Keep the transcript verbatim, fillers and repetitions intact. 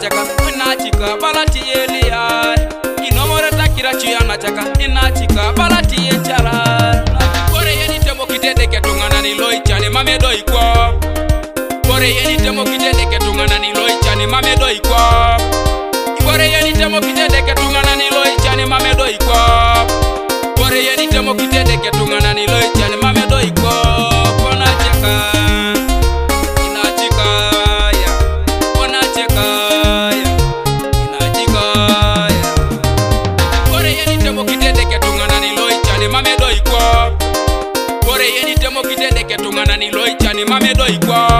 chaka ina chika balati elia inomore takira chiana chaka ina chika balati echara kore yeni temo kitende ketungana ni loi chane mame doi kwa kore yeni temo kitende ketungana ni loi chane mame doi kwa kore yeni temo kitende ketungana ni loi chane mame doi kwa kore yeni temo kitende ketungana ni loi chane mame doi kwa kona chaka ina chika ya kona chaka ya ina chika ya kore yeni temo kitende ketungana ni loi chane mame doi kwa kore yeni temo kitende ketungana ni loi chane mame doi kwa